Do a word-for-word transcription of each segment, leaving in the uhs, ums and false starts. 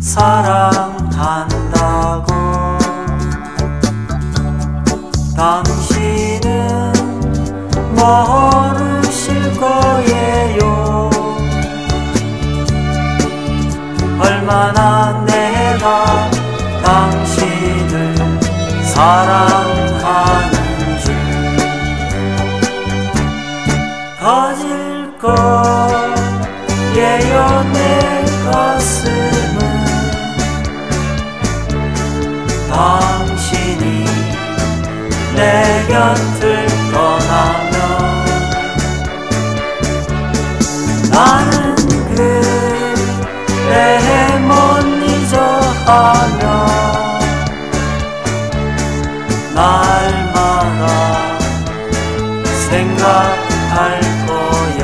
사랑한다고. 당신은 모르실 거예요. 얼마나 내가 당신을 사랑하는 줄. 터질 거예요 내 가슴은. 당신이 내 곁을 떠나면 나는 그래 못 잊어 하며 날마다 생각할 거야.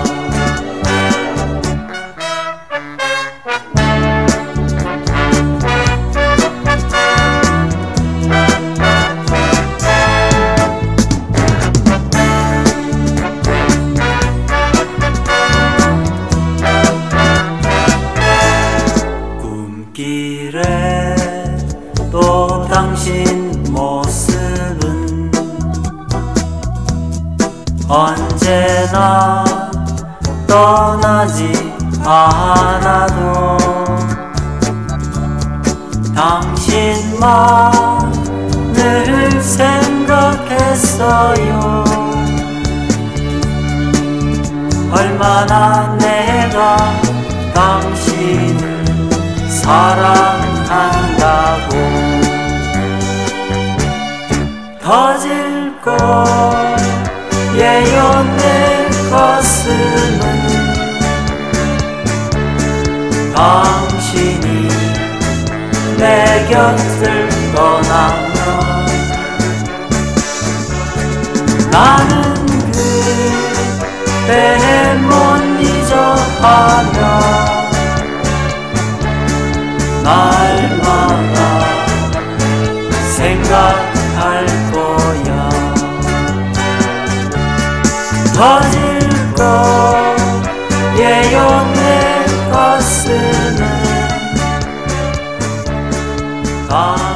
꿈길에 또 당신 모습은 언제나 떠나지 않아도 당신만을 생각했어요. 얼마나 내가 당신을 사랑한다고. 터질 거예요 내 가슴은. 당신이 내 곁을 떠나면 나는 그대 못 잊어 하며 날마다 생각할 거야. 터질 거예요 내 가슴은.